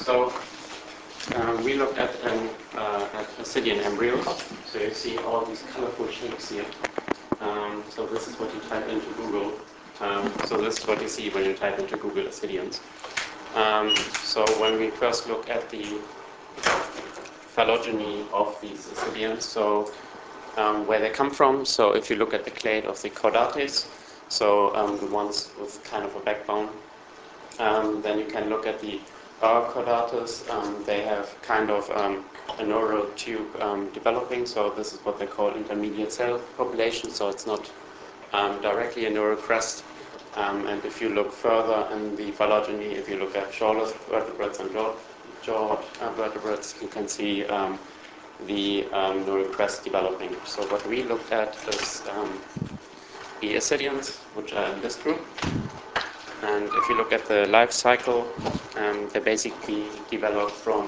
So we looked at ascidian embryos. So you see all these colorful shapes here. So this is what you type into Google. So this is what you see when you type into Google ascidians. So when we first look at the phylogeny of these ascidians, so where they come from. So if you look at the clade of the chordates, so the ones with kind of a backbone, then you can look at the chordates. They have kind of a neural tube developing, so this is what they call intermediate cell population, so it's not directly a neural crest. And if you look further in the phylogeny, if you look at jawless vertebrates and jaw vertebrates, you can see the neural crest developing. So what we looked at is the ascidians, which are in this group. And if you look at the life cycle, they basically develop from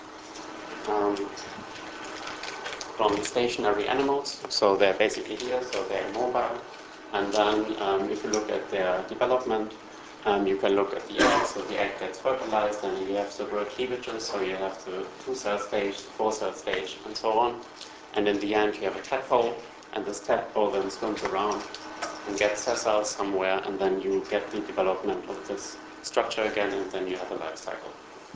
stationary animals. So they're basically here, so they're mobile. And then if you look at their development, you can look at the egg. So the egg gets fertilized, and you have several cleavages. So you have the 2-cell stage, 4-cell stage, and so on. And in the end, you have a tadpole, and this tadpole then swims around and gets sessile somewhere, and then you get the development of this structure again, and then you have a life cycle.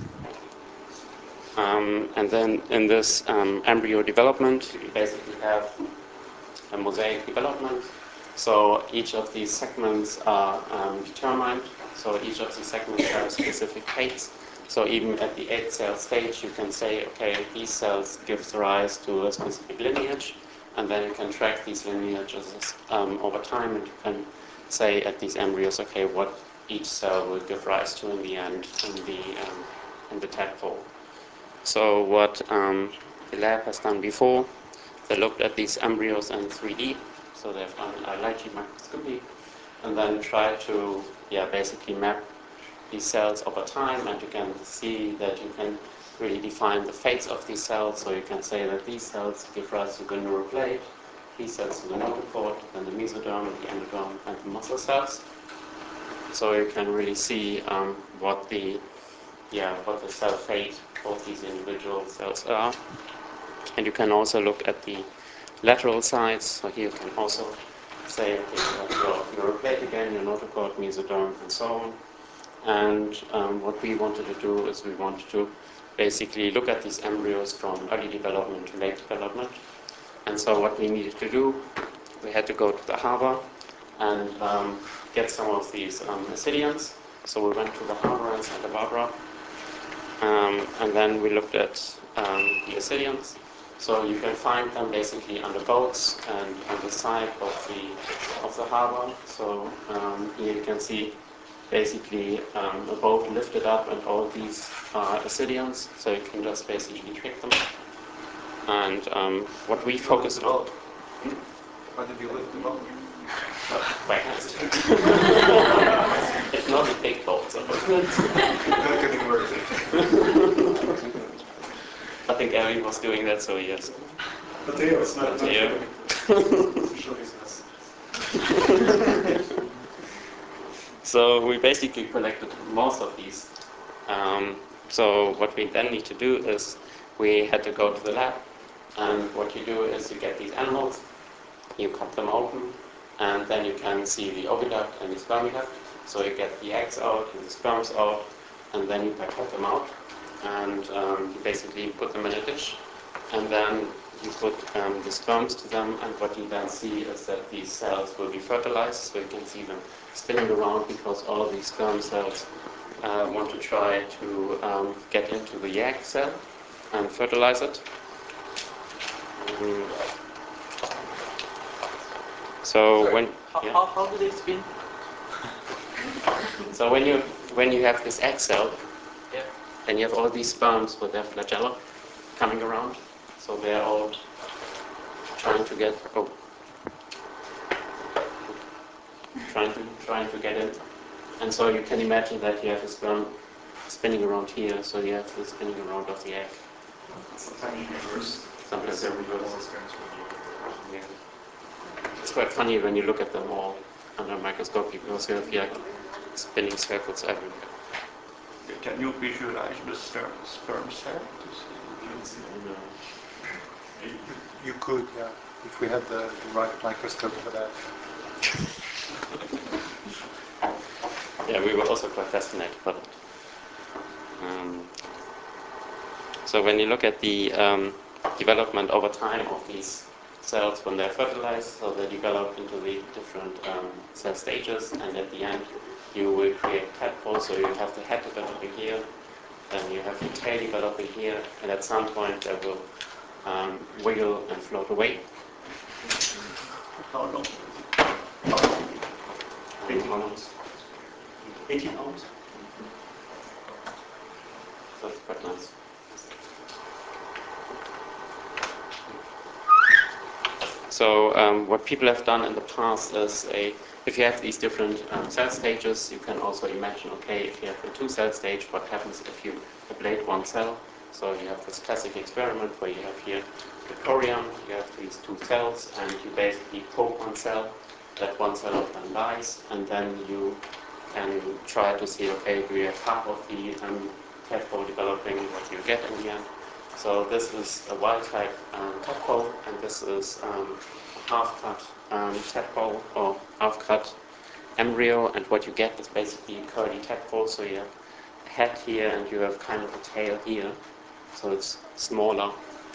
And then in this embryo development, you basically have a mosaic development. So each of these segments are determined. So each of these segments have specific fates. So even at the 8-cell stage, you can say, okay, these cells give rise to a specific lineage, and then you can track these lineages over time, and you can say at these embryos, okay, what each cell will give rise to in the end in the tadpole. So what the lab has done before, they looked at these embryos in 3D. So they've done a light sheet microscopy, and then tried to basically map these cells over time, and you can see that you can really define the fates of these cells. So you can say that these cells give rise to the neural plate, these cells to the notochord, then the mesoderm, the endoderm, and the muscle cells. So you can really see what the cell fate of these individual cells are. And you can also look at the lateral sides. So here you can also say, okay, you have your neural plate again, your notochord, mesoderm, and so on. And what we wanted to do is we wanted to basically look at these embryos from early development to late development. And so what we needed to do, we had to go to the harbor and get some of these ascidians. So we went to the harbor in Santa Barbara, and then we looked at the ascidians. So you can find them basically under boats and on the side of the harbor. So here you can see basically a boat lifted up, and all these are ascidians. So you can just basically trick them. And what we focused on. Why did you lift them up? By hand. It's not a big boat, so. That could be worth it. I think Ellie was doing that, so yes. Mateo, it's not Mateo. So we basically collected most of these. So what we then need to do is we had to go to the lab, and what you do is you get these animals, you cut them open, and then you can see the oviduct and the spermioduct. So you get the eggs out and the sperms out, and then you pipette them out, and you basically put them in a dish, and then you put the sperms to them, and what you then see is that these cells will be fertilized. So you can see them spinning around because all of these sperm cells want to try to get into the egg cell and fertilize it. So Sorry. when How do they spin? So when you have this egg cell, Yeah. then you have all these sperms with their flagella coming around. So they're all trying to get trying to get in. And so you can imagine that you have a sperm spinning around here. So you have the spinning around of the egg. Sometimes reverse. Sometimes they're reversed. More spins when you Yeah. It's quite funny when you look at them all under a microscope because you have like spinning circles everywhere. Can you visualize the sperm cell? You could, yeah, if we had the right microscope for that. Yeah, we were also quite fascinated by it. So when you look at the development over time of these cells when they're fertilized, so they develop into the different cell stages, and at the end you will create tadpoles. So you have the head developing here, then you have the tail developing here, and at some point they will wiggle and float away. How long? 18 months. 18 months. So it's quite nice. So what people have done in the past is, if you have these different cell stages, you can also imagine, okay, if you have a two-cell stage, what happens if you ablate one cell? So you have this classic experiment where you have here the chorion, you have these two cells, and you basically poke one cell, that one cell of them dies, and then you can try to see, okay, do you have half of the tadpole developing, what do you get in the end? So this is a wild-type tadpole, and this is a half-cut tadpole or half-cut embryo, and what you get is basically a curly tadpole. So you have a head here, and you have kind of a tail here. So it's smaller,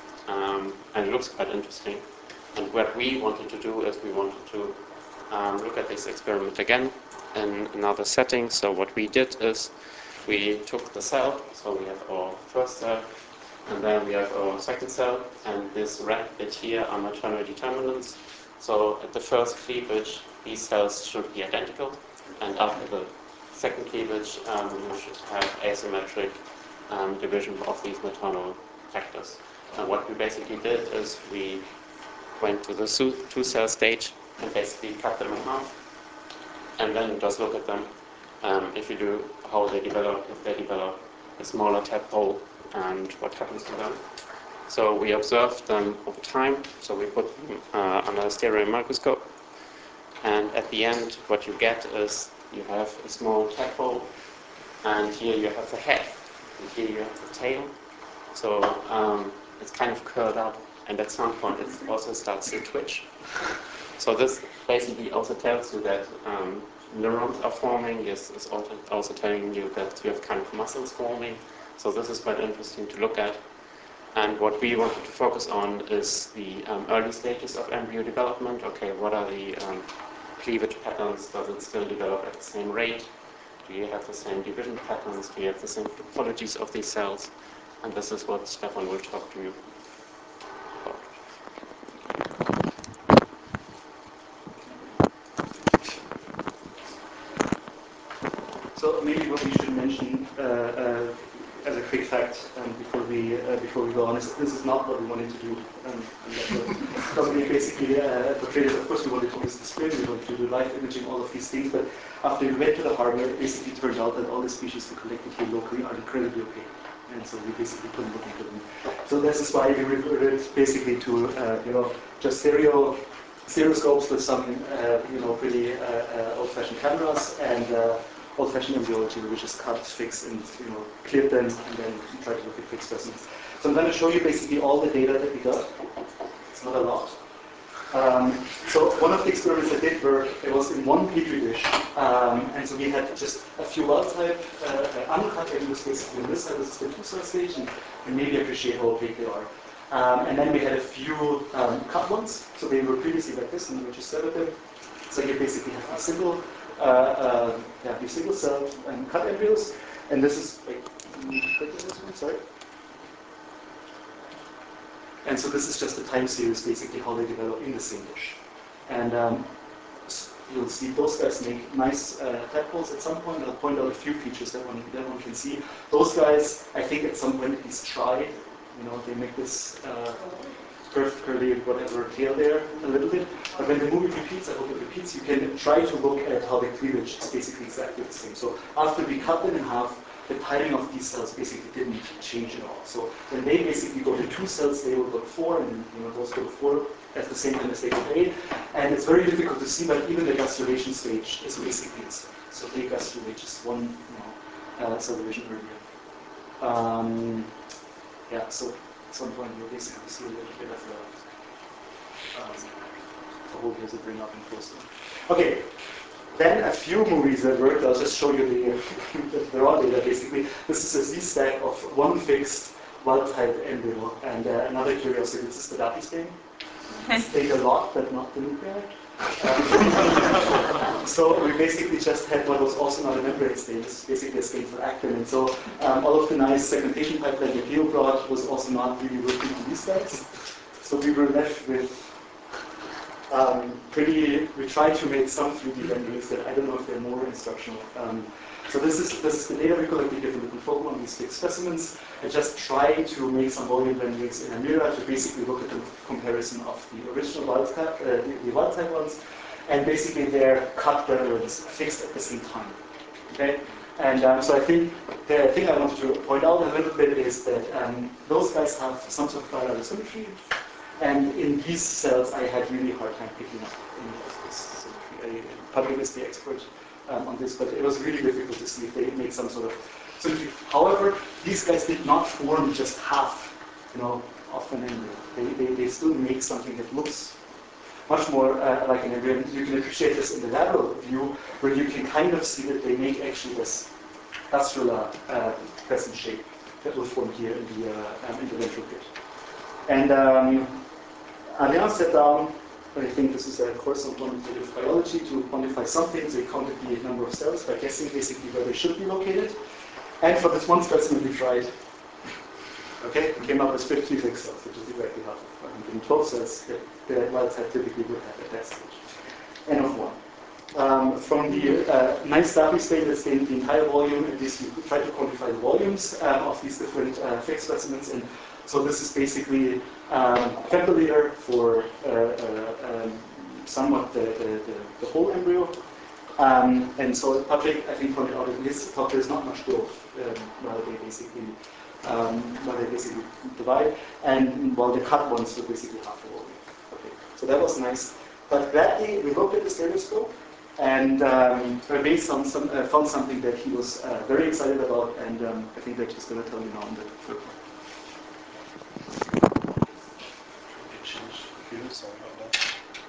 and it looks quite interesting. And what we wanted to do is we wanted to look at this experiment again in another setting. So what we did is we took the cell, so we have our first cell, and then we have our second cell, and this red bit here are maternal determinants. So at the first cleavage, these cells should be identical, and after the second cleavage, you should have asymmetric division of these maternal factors. And what we basically did is we went to the two-cell stage and basically cut them in half, and then just look at them. If you do how they develop, if they develop a smaller tadpole, and what happens to them. So we observed them over time, so we put them under a stereo microscope, and at the end what you get is you have a small tadpole, and here you have the head, and here you have the tail. So it's kind of curled up, and at some point it also starts to twitch. So this basically also tells you that neurons are forming. It's also telling you that you have kind of muscles forming. So this is quite interesting to look at. And what we wanted to focus on is the early stages of embryo development. Okay, what are the cleavage patterns? Does it still develop at the same rate? Do you have the same division patterns? Do you have the same topologies of these cells? And this is what Stefan will talk to you about. So maybe what we should mention as a quick fact before we go on is this is not what we wanted to do. Because we basically portrayed it. Of course, we wanted to use the spin, we wanted to do live imaging, all of these things. But after we went to the hardware, it basically turned out that all the species we collected here locally are incredibly opaque, and so we basically couldn't look into them. So this is why we reverted basically to just stereoscopes with some pretty old-fashioned cameras and old-fashioned embryology, which is cut, fix, and clear them, and then try to look at fixed specimens. So I'm going to show you basically all the data that we got. It's not a lot. So one of the experiments I did work, it was in one petri dish, and so we had just a few wild-type uncut embryos basically on this side. This is the two-cell stage, and you maybe appreciate how opaque they are. And then we had a few cut ones, so they were previously like this, and we just set them. So you basically have these single cell cut embryos, and this is this one, sorry. And so this is just a time series, basically how they develop in the same dish. And you'll see those guys make nice tadpoles at some point. I'll point out a few features that one can see. Those guys, I think at some point at least tried. They make this curved, curly, whatever tail there a little bit. But when the movie repeats, I hope it repeats, you can try to look at how the cleavage is basically exactly the same. So after we cut them in half, the timing of these cells basically didn't change at all. So when they basically go to 2 cells, they will go to 4, and those go to 4 at the same time as they go to 8. And it's very difficult to see, but even the gastrulation stage is basically the same. So they gastrulate just one, cell division earlier. Yeah, so at some point you'll basically see a little bit of a whole here's a bring up and close. Okay, then a few movies that worked. I'll just show you the raw data basically. This is a Z-stack of one fixed wild-type embryo, and another curiosity, this is the Daffy stain. Stayed a lot, but not the nuclei. So we basically just had what was also not a membrane stain. This is basically a stain for actin. And so all of the nice segmentation pipeline that Leo brought was also not really working to these stacks. So we were left with we tried to make some 3D renderings that I don't know if they're more instructional. So this is the data we collected here from the control on these fixed specimens. I just tried to make some volume renderings in Amira to basically look at the comparison of the original wild type, the wild type ones, and basically their cut renderings fixed at the same time. Okay, and so I think the thing I wanted to point out a little bit is that those guys have some sort of bilateral symmetry, and in these cells I had really hard time picking up any of this symmetry. Patrick is the expert on this, but it was really difficult to see if they make some sort of symmetry. However, these guys did not form just half, of an embryo. They still make something that looks much more like an embryo. And you can appreciate this in the lateral view, where you can kind of see that they make actually this gastrula crescent shape that will form here in the ventral pit. And Adrian sat down. I think this is a course on quantitative biology to quantify some things. They counted the number of cells by guessing basically where they should be located. And for this one specimen we tried, okay, we came up with 56 cells, which is exactly half of 112 cells that the wild type typically would have at that stage. N of 1. From the nice Daffy stain that's in the entire volume, at least we tried to quantify the volumes of these different fixed specimens. And so this is basically femtoliter for somewhat the whole embryo. And so Patrick, I think, pointed out in his talk there's not much growth while they basically divide, and while the cut ones were basically half the volume. Okay, so that was nice. But gladly we looked at the stereoscope, and Hervé found something that he was very excited about, and I think that he's going to tell you now in the third one. Sorry about that.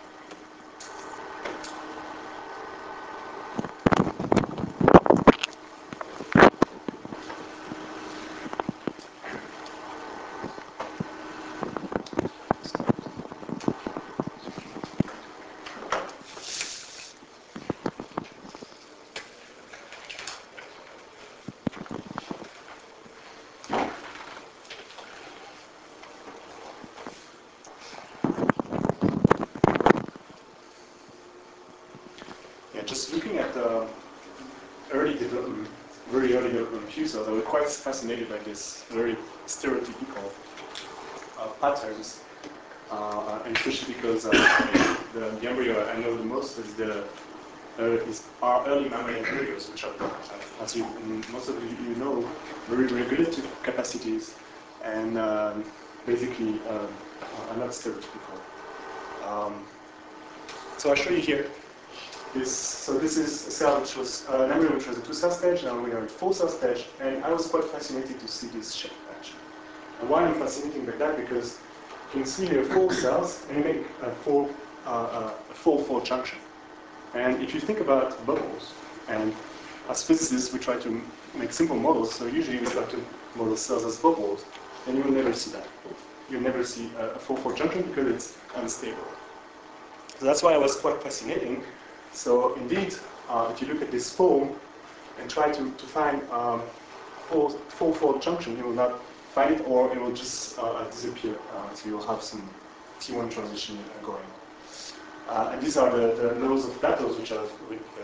Just looking at the early development, very early development of Q cells, I was quite fascinated by this very stereotypical patterns, and especially because the embryo I know the most is our early mammary embryos, which are, as most of you know, very regulative capacities and basically are not stereotypical. So I'll show you here. So this is a cell which was an embryo which was a 2-cell stage, now we are at 4-cell stage, and I was quite fascinated to see this shape actually. And why I'm fascinated by that, because you can see here 4 cells and you make a 4-4 junction. And if you think about bubbles, and as physicists we try to make simple models, so usually we try to model cells as bubbles, and you will never see that. You'll never see a 4-4 junction because it's unstable. So that's why I was quite fascinating. So indeed, if you look at this form and try to find 4-4 junction, you will not find it, or it will just disappear. So you'll have some T1 transition going. And these are the laws of Plato's, which are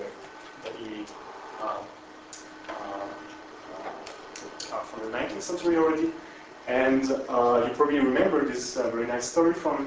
from the 19th century already. And you probably remember this very nice story from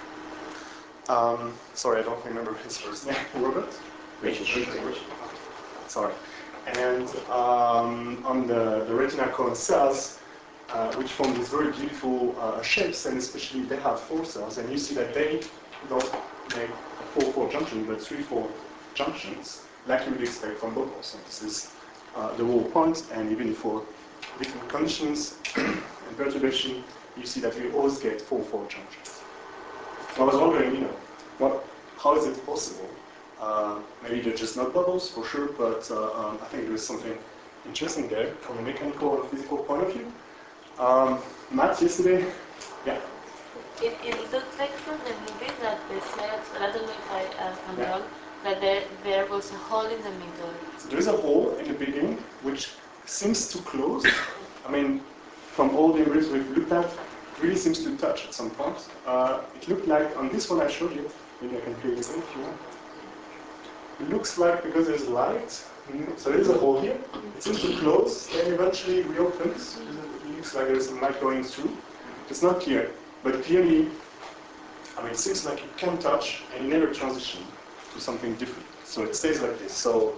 sorry, I don't remember his first name. Robert? Richard. Sorry. And on the retina cone cells, which form these very beautiful shapes, and especially they have 4 cells, and you see that they don't make a 4-4 junction, but 3-4 junctions, like you would expect from bubbles. So this is the whole point, and even for different conditions and perturbation, you see that we always get 4-4 junctions. So I was wondering, how is it possible? Maybe they're just not bubbles, for sure, but I think there is something interesting there from a mechanical or physical point of view. Matt, yesterday, yeah? It looked like from the movie that they said, I don't know if I'm wrong, that there was a hole in the middle. So there is a hole in the beginning which seems to close. I mean, from all the images we've looked at, it really seems to touch at some point. It looked like on this one I showed you, maybe I can play this if you want. It looks like because there's light, so there is a hole here. It seems to close, then eventually reopens. It looks like there's some light going through. It's not clear, but clearly, it seems like it can touch and never transition to something different. So it stays like this. So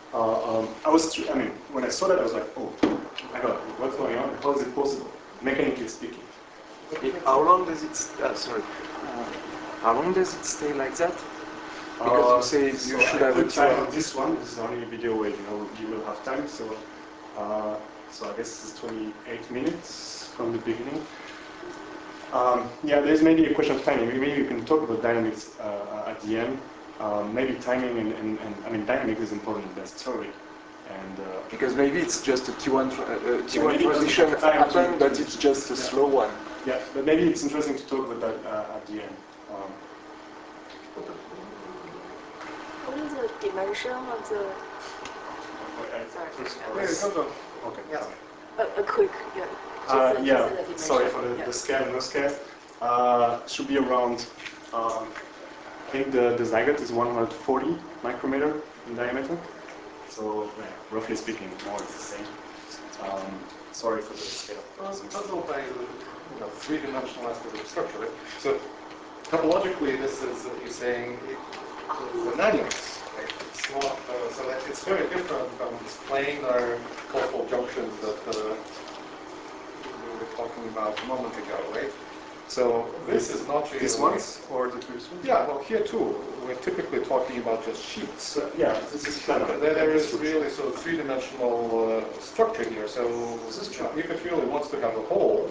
when I saw that, I was like, oh my God, what's going on? How is it possible, mechanically speaking? How long does it? How long does it stay like that? Because you say you should have a time on this one. This is only a video where you will have time. So I guess this is 28 minutes from the beginning. Yeah, there's maybe a question of timing. Maybe you can talk about dynamics at the end. Maybe timing and dynamics is important in that story. And because maybe it's just a T1 transition happen, but it's just a slow one. Yeah, but maybe it's interesting to talk about that at the end. What is the dimension of the? Okay. Yeah. A quick, yeah. Yeah. Sorry for the scale, no scale. Should be around. I think the zygote is 140 micrometer in diameter. So roughly speaking, more or less the same. Sorry for the scale. Puzzled by the three-dimensional aspect of the structure. Right? So topologically, this is you're saying it's anomalous. Right? It's not so that it's very different from this planar colorful junctions that we were talking about a moment ago, right? So this is not really... These ones or the previous ones? Yeah, well here too, we're typically talking about just sheets. Yeah, this is flat. There is really sort of three-dimensional structure here, so if it really wants to have a hole,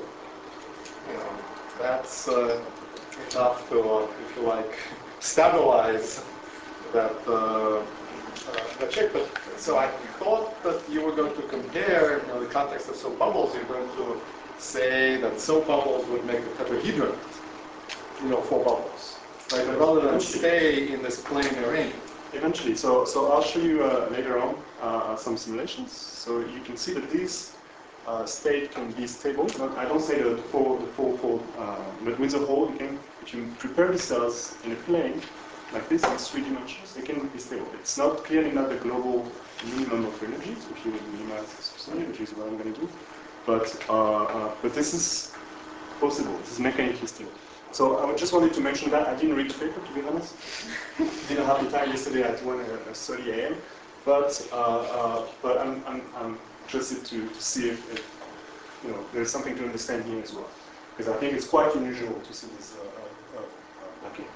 that's enough to, if you like, stabilize that shape. But, so I thought that you were going to compare, in the context of soap bubbles, you're going to say that soap bubbles would make a tetrahedron, for bubbles, right? But rather than stay in this planar arrangement. Eventually, so I'll show you later on some simulations. So you can see that this state can be stable. I don't say the full fold, but with a hole, if you prepare the cells in a plane like this in 3 dimensions, they can be stable. It's not clearly not the global minimum of energies, which you would minimize substantially, which is what I'm going to do. But this is possible. This is mechanically stable. So I just wanted to mention that. I didn't read the paper, to be honest. Didn't have the time yesterday at 1:30 a.m. But I'm interested to see if there's something to understand here as well, because I think it's quite unusual to see this. Okay.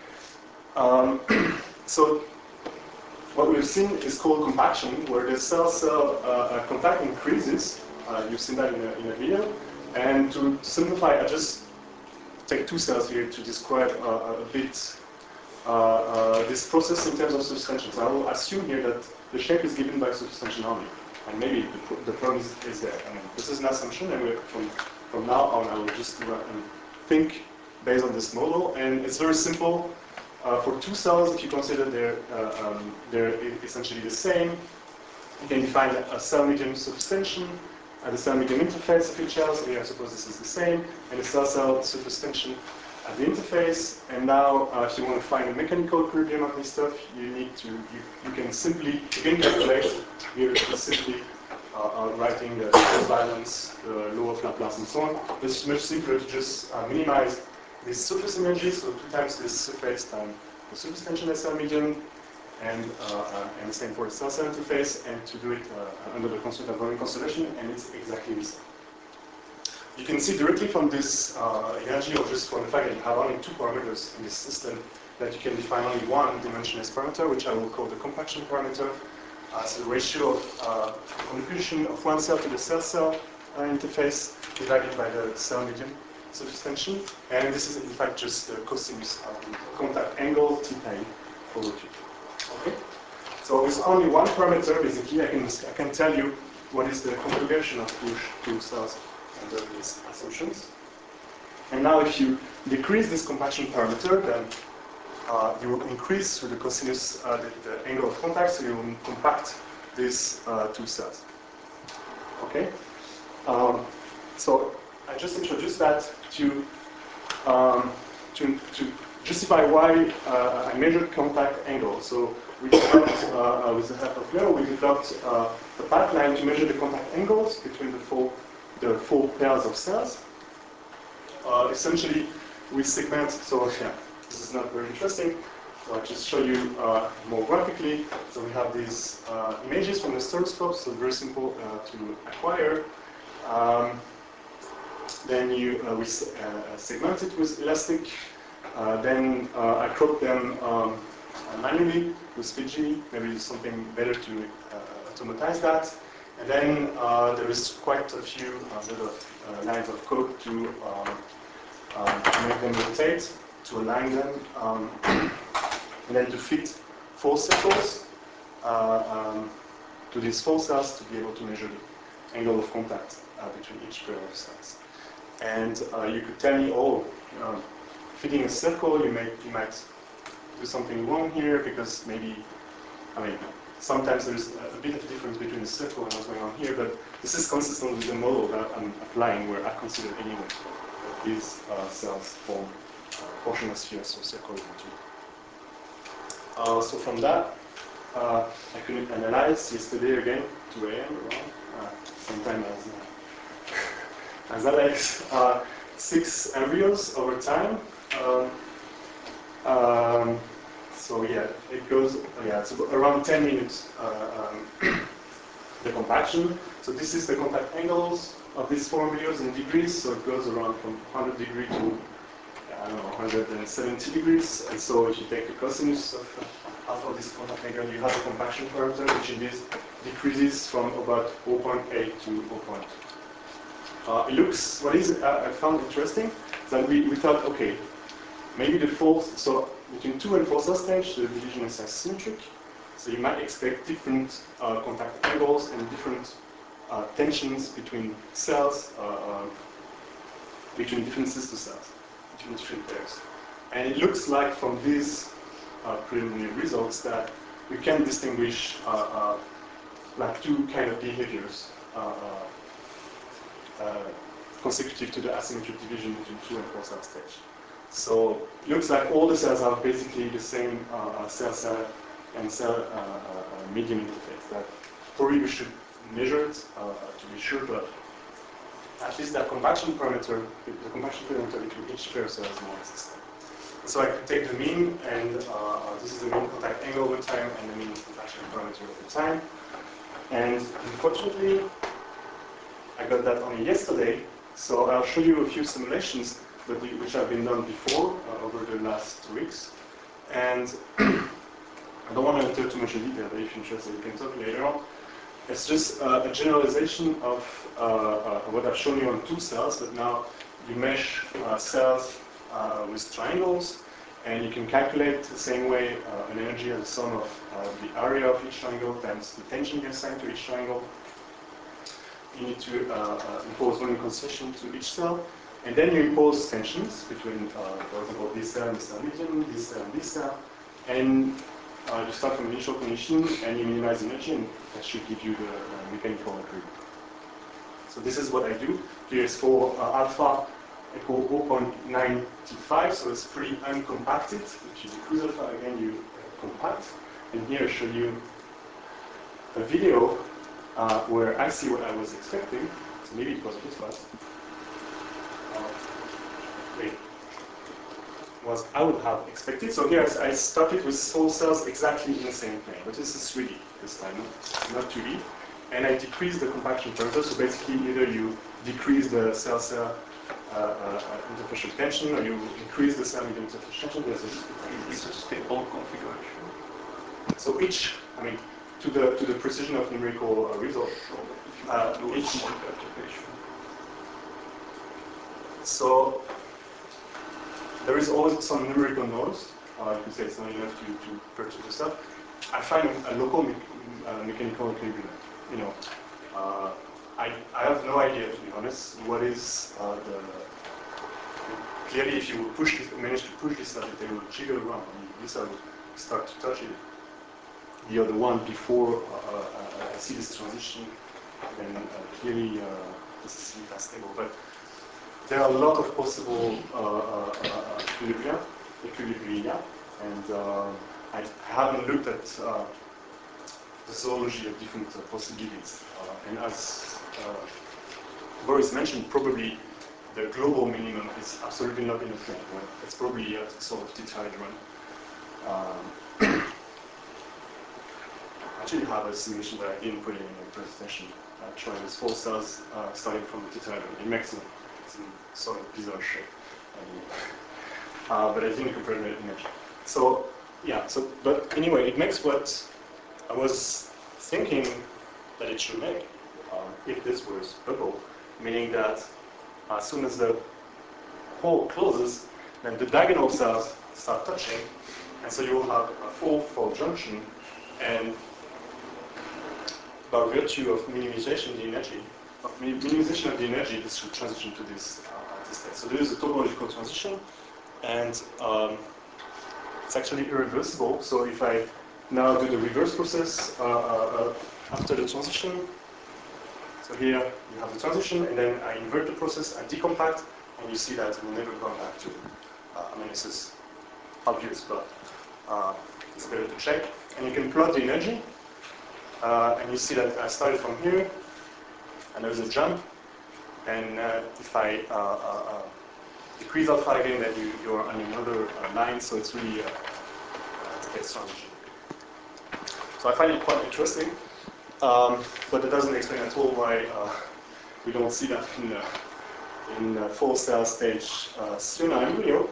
So what we've seen is called compaction, where the cell-cell contact increases. You've seen that in a video. And to simplify, I just take 2 cells here to describe a bit this process in terms of substantial. So I will assume here that the shape is given by substantial only. And maybe the problem is there. This is an assumption, and from now on I will just think based on this model. And it's very simple. For 2 cells, if you consider they're essentially the same, you can define a cell-medium substantial at the cell-medium interface of each cell. So here I suppose this is the same, and the cell-cell supertension at the interface. And now, if you want to find a mechanical equilibrium of this stuff, you can calculate here simply writing the balance, the law of Laplace, and so on. It's much simpler to just minimize this surface energy, so 2 times this surface times the surface tension at cell medium, and the same for the cell-cell interface, and to do it under the concept of volume conservation, and it's exactly the same. You can see directly from this energy, or just from the fact that you have only 2 parameters in this system, that you can define only 1 dimension as parameter, which I will call the compaction parameter. So the ratio of contribution of one cell to the cell-cell interface divided by the cell-medium surface tension. And this is in fact just the cosinus of the contact angle theta over 2. Okay? So with only one parameter, basically, I can tell you what is the configuration of those two cells under these assumptions. And now if you decrease this compaction parameter, then you will increase through the cosinus the angle of contact, so you will compact these two cells. Okay? So I just introduced that to justify why I measured contact angle. So we developed, with the help of Leo, we developed a pipeline to measure the contact angles between the four pairs of cells. Essentially, we segment, so yeah, this is not very interesting, so I'll just show you more graphically. So we have these images from the stereoscope, so very simple to acquire. Then we segment it with elastic. Then I crop them manually with PG. Maybe something better to automatize that. And then there is quite a few little lines of code to make them rotate, to align them, and then to fit 4 circles to these 4 cells to be able to measure the angle of contact between each pair of cells. And you could tell me, oh, fitting a circle, you might do something wrong here because maybe, sometimes there's a bit of difference between the circle and what's going on here, but this is consistent with the model that I'm applying, where I consider anyway that these cells form portional spheres or circles too. So from that, I could analyze yesterday again, 2 a.m. around, sometime as Alex, 6 embryos over time. So yeah, it goes, it's around 10 minutes, the compaction. So this is the contact angles of these 4 embryos in degrees, so it goes around from 100 degrees to, I don't know, 170 degrees. And so if you take the cosinus of this contact angle, you have the compaction parameter, which indeed decreases from about 0.8 to 0.2. It looks, what is I found interesting, that we thought, okay, maybe the fourth, so between 2 and 4 cell stage, the division is asymmetric. So you might expect different contact angles and different tensions between cells, between different sister cells, between different pairs. And it looks like from these preliminary results that we can distinguish like 2 kind of behaviors consecutive to the asymmetric division between 2 and 4 cell stage. So it looks like all the cells have basically the same cell-cell and cell medium interface. That probably we should measure it to be sure, but at least that compaction parameter, the compaction parameter between each pair of cells is more consistent. So I could take the mean, and this is the mean contact angle over time and the mean compaction parameter over time. And unfortunately, I got that only yesterday, so I'll show you a few simulations which have been done before, over the last 2 weeks. And I don't want to enter too much in detail, but if you're interested, you can talk later on. It's just a generalization of what I've shown you on 2 cells, but now you mesh cells with triangles, and you can calculate the same way an energy as a sum of the area of each triangle times the tension you assign to each triangle. You need to impose volume concentration to each cell, and then you impose tensions between, for example, this cell and this cell medium, this cell and this cell, and you start from initial condition and you minimize energy, and that should give you the mechanical equilibrium. So this is what I do. Here is for alpha equal 0.95, so it's pretty uncompacted. If you decrease alpha again, you compact. And here I show you a video where I see what I was expecting. So maybe it was a bit fast. Was I would have expected. So here I started with 4 cells exactly in the same plane, but this is 3D this time, not 2D. And I decreased the compaction parameter, so basically either you decrease the cell-cell interfacial tension or you increase the cell-medium interfacial tension. There's It's a stable configuration. So each, to the precision of numerical result. Each, so there is always some numerical noise. You can say it's not enough to purchase the stuff. I find a local mechanical equilibrium. You know, I have no idea, to be honest, what is the. Clearly, if you push this, manage to push this up, they will jiggle around. This will start to touch it. The other one before I see this transition, then clearly this is really stable. But there are a lot of possible equilibria, and I haven't looked at the zoology of different possibilities. And as Boris mentioned, probably the global minimum is absolutely not enough. It's probably a sort of tetrahedron. I actually have a simulation that I didn't put in the presentation, trying these 4 cells starting from the tetrahedron. It makes some sort of bizarre shape. But I didn't compare the image. So, yeah, but anyway, it makes what I was thinking that it should make, if this was bubble, meaning that as soon as the hole closes, then the diagonal cells start touching, and so you will have a full fold junction, and by virtue of minimization of the energy, this should transition to this state. So there is a topological transition, and it's actually irreversible. So if I now do the reverse process after the transition, so here you have the transition, and then I invert the process, I decompact, and you see that we'll never come back to, I mean, this is obvious, but it's better to check. And you can plot the energy, and you see that I started from here, and there's a jump, and if I decrease alpha again, then you're on another line, so it's really a space transition. So I find it quite interesting. But it doesn't explain at all why we don't see that in full cell stage Suna embryo.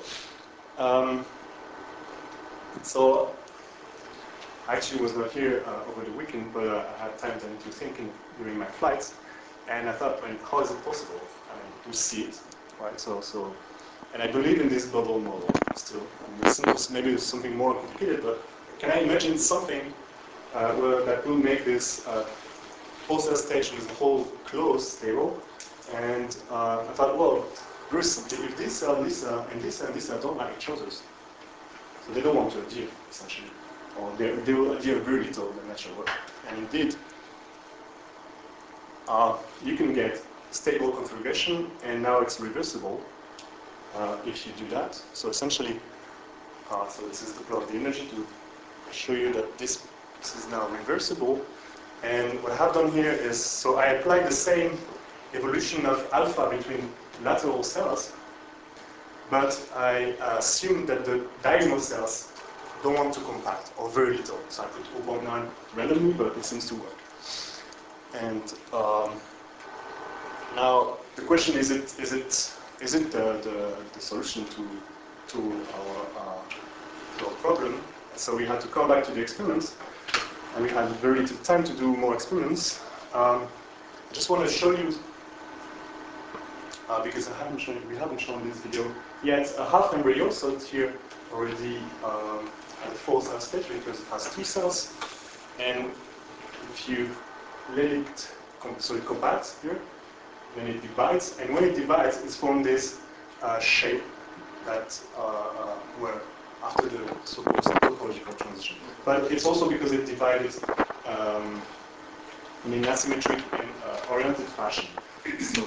So I actually was not here over the weekend, but I had time then to think during my flights, and I thought, well, how is it possible to see it, right? So, and I believe in this bubble model still. Maybe it's something more complicated, but can I imagine something that will make this full cell stage with the whole closed stable? And I thought, well, there is something. If this cell, and this and this cell don't like each other, so they don't want to adhere, essentially, or they will adhere very little in the natural world. And indeed, you can get stable configuration, and now it's reversible if you do that. So essentially, so this is the plot of the energy to show you that this is now reversible. And what I have done here is, so I applied the same evolution of alpha between lateral cells, but I assume that the diagonal cells don't want to compact, or very little. So I put 0.9 randomly, but it seems to work. And now the question is it the solution to our problem? So we had to come back to the experiments, and we had very little time to do more experiments. I just want to show you, because we haven't shown this video yet, a half embryo. So it's here already at the full cell stage because it has 2 cells, and if you let it, so it compacts here, then it divides, and when it divides, it's formed this shape that where after the so-called topological transition. But it's also because it divided in an asymmetric and oriented fashion. So,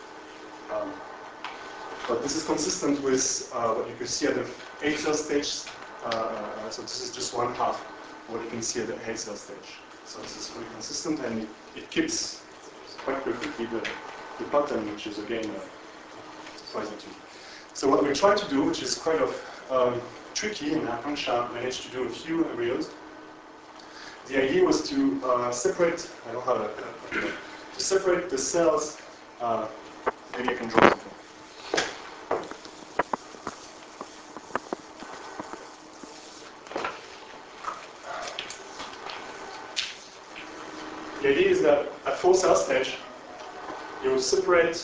but this is consistent with what you can see at the 8 cell stage. So this is just 1/2 of what you can see at the 8 cell stage. So this is fully consistent, and it keeps quite perfectly the pattern, which is again surprising to me. So what we try to do, which is kind of tricky, and Akansha managed to do a few embryos. The idea was to separate, I don't have to separate the cells, maybe I can draw something. the idea is that at 4 cell stage, you separate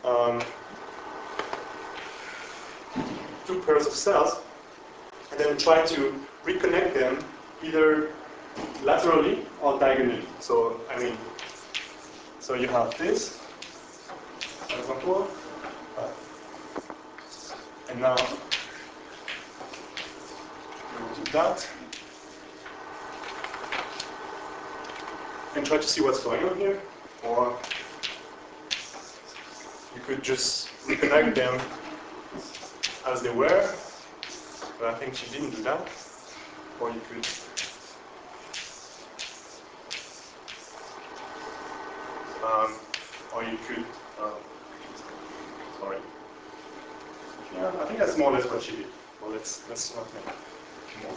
2 pairs of cells, and then try to reconnect them either laterally or diagonally. So, I mean, so you have this, for example, and now you do that, and try to see what's going on here, or you could just reconnect them as they were, but I think she didn't do that, or you could sorry. Yeah, I think that's more or less what she did. Well, let's not make more.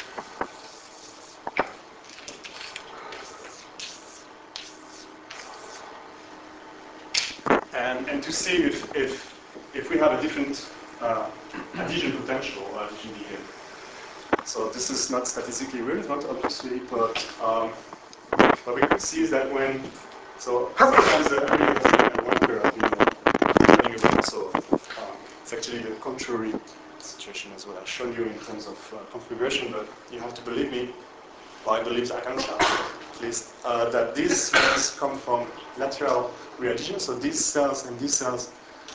And to see if we have a different adhesion potential or adhesion behavior. So this is not statistically relevant, obviously, but what we could see is that when, so sometimes the wonder I've been telling you about, so it's actually the contrary situation as well. I've shown you in terms of configuration, but you have to believe me, or I believe Akansha, at least, that these cells come from lateral readhesion. So these cells and these cells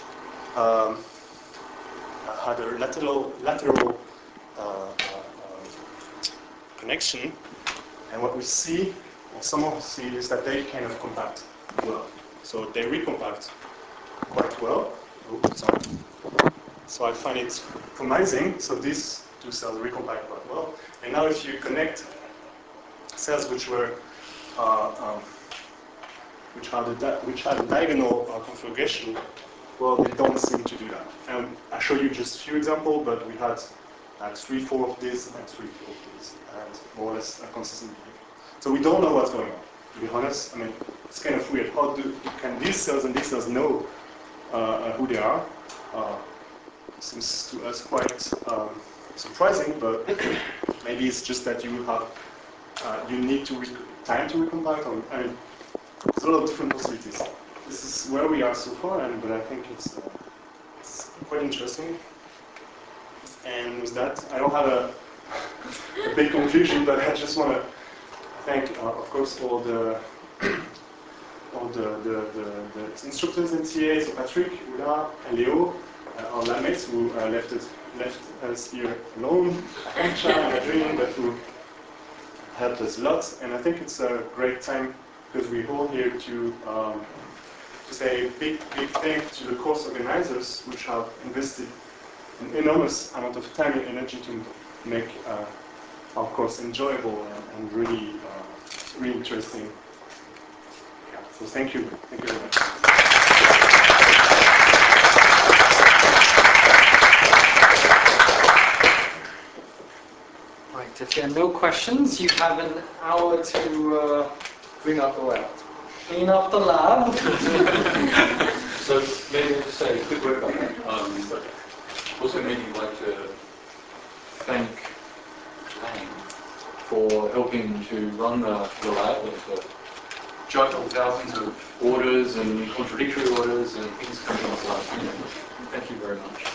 had a lateral connection, and what we see, or some of us see, is that they kind of compact well. So they recompact quite well. Oh, sorry. So I find it promising. So these 2 cells recompact quite well. And now if you connect cells which were which had a diagonal configuration, well, they don't seem to do that. And I show you just a few examples, but we had like 3-4 of this and 3-4 of this, and more or less a consistent behavior. So we don't know what's going on, to be honest. I mean, it's kind of weird. How can these cells and these cells know who they are? Seems to us quite surprising, but maybe it's just that you have you need to time to recombine. I mean, there's a lot of different possibilities. This is where we are so far, but I think it's quite interesting. And with that, I don't have a big conclusion, but I just want to thank, of course, all the instructors and TAs, so Patrick, Ula, and Leo, our lab mates who left us here alone, Akansha and Adrian, but who helped us a lot. And I think it's a great time because we're all here to say a big thank to the course organizers, which have invested an enormous amount of time and energy to make our course enjoyable and really interesting. Yeah, so thank you very much. Right, if there are no questions, you have an hour to clean up the lab. Clean up the lab? So maybe I'll just say a quick word about that. Also maybe you'd like to thank Lang for helping to run the lab and to juggle thousands of orders and contradictory orders and things coming at the last minute. Thank you very much.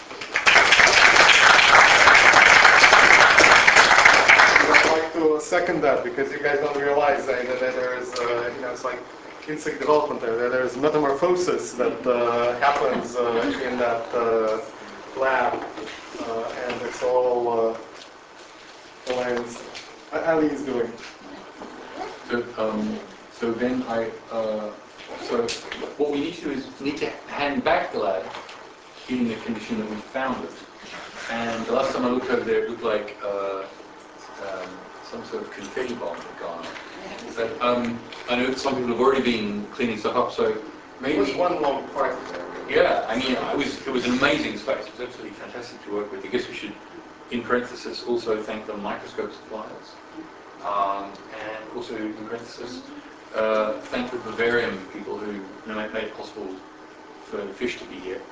I'd like to second that because you guys don't realize that there's, it's like insect development there's metamorphosis that happens in that lab, and it's all Ali's doing. So then so what we need to do is need to hand back the lab in the condition that we found it. And the last time I looked over there, it looked like some sort of confetti bomb had gone off. But I know some people have already been cleaning stuff up, so maybe... It was one long part there. Yeah, I mean, it was an amazing space. It was absolutely fantastic to work with. I guess we should, in parenthesis, also thank the microscope suppliers. And also, in parenthesis, thank the vivarium people who made it possible for the fish to be here.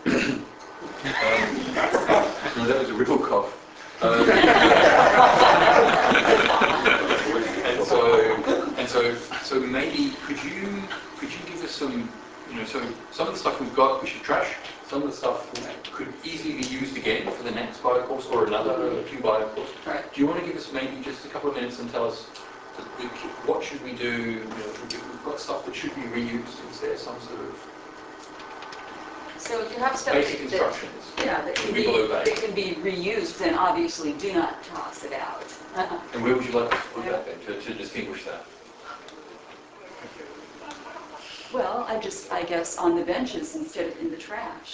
That was a real cough. And And so maybe could you give us some, so some of the stuff we've got we should trash. Some of the stuff could easily be used again for the next bio course or another few bio course. Right. Do you want to give us maybe just a couple of minutes and tell us what should we do? We've got stuff that should be reused. Is there some sort of So if you have stuff basic instructions? that can be reused, then obviously do not toss it out. And where would you like us to put that then, to distinguish that? Well, I guess on the benches instead of in the trash.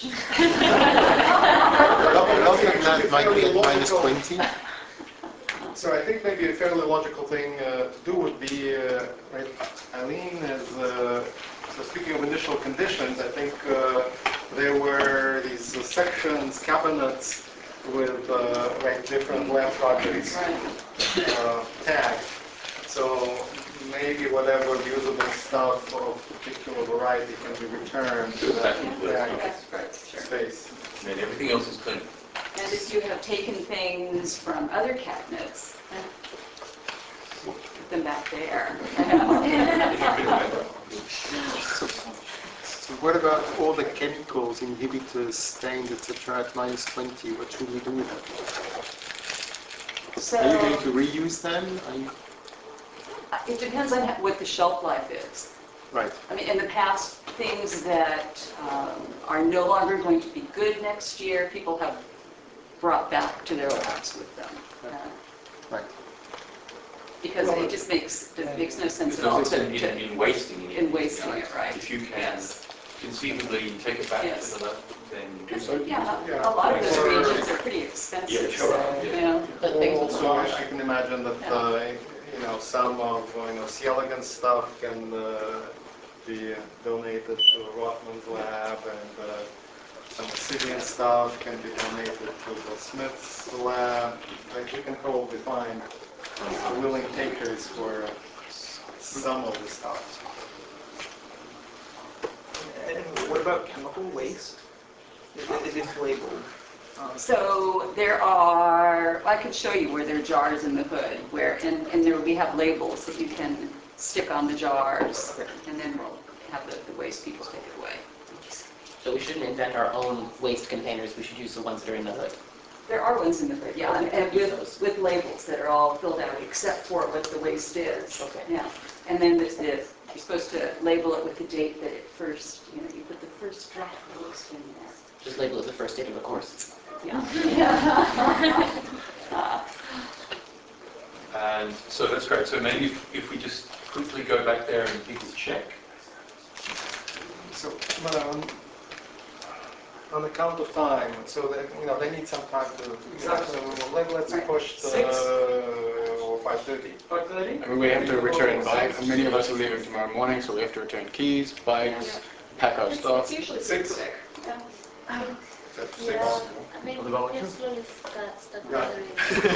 That might be at minus 20. So I think maybe a fairly logical thing to do would be, right, Eileen, so speaking of initial conditions, I think there were these sections, cabinets with different lab projects tagged. So maybe whatever usable stuff of particular variety can be returned to that tagged space. And everything else is clean. And if you have taken things from other cabinets, put them back there. So what about all the chemicals, inhibitors, stains, etc. at minus 20? What should we do with them? So Are you going to reuse them? it depends on what the shelf life is. Right. I mean, in the past, things that are no longer going to be good next year, people have brought back to their labs with them. Right. Because it just makes no sense There's at all no sense in wasting it. right? If you can Yes. conceivably take it back Yes. to the lab, then do so. Yeah, a lot of those reagents are pretty expensive. Yeah, sure. So, Also, I can imagine that some of C. elegans stuff can be donated to Rothman's lab, and some Obsidian stuff can be donated to the Smith's lab. Like we can probably find willing takers for some of the stuff. And what about chemical waste? Is it labeled? So there are, I could show you where there are jars in the hood, and there we have labels that you can stick on the jars, and then we'll have the waste people take it away. So we shouldn't invent our own waste containers. We should use the ones that are in the hood. There are ones in the hood, yeah, and with labels that are all filled out except for what the waste is. Okay. Yeah, and then you're supposed to label it with the date that it first, you put the first drop of waste in there. Just label it the first date of the course. Yeah. And so that's great. So maybe if we just quickly go back there and people check. So, on the count of time, so that, they need some time to. Exactly. So let's push the 5:30. 5:30? I mean, we have to return bikes. Many of us are leaving tomorrow morning, so we have to return keys, bikes, pack our stuff. It's usually 6. Yeah. Yeah, I mean, we can slowly start gathering.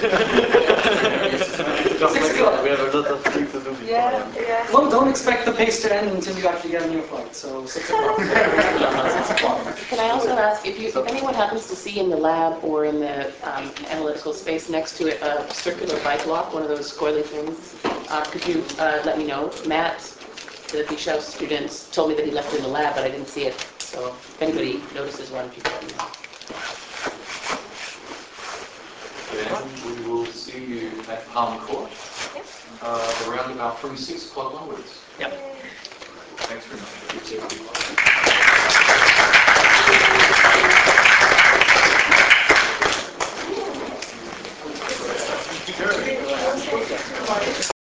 We have a lot of things to do before. Yeah. Well, don't expect the pace to end until you actually get on your flight, so 6 o'clock. Can I also ask if anyone happens to see in the lab or in the analytical space next to it a circular bike lock, one of those squirrely things, could you let me know? Matt, the Bichelle student, told me that he left it in the lab, but I didn't see it. So if anybody notices one, if you could let me know. Then we will see you at Palm Court around about from 6 o'clock onwards. Yep. Thanks very much.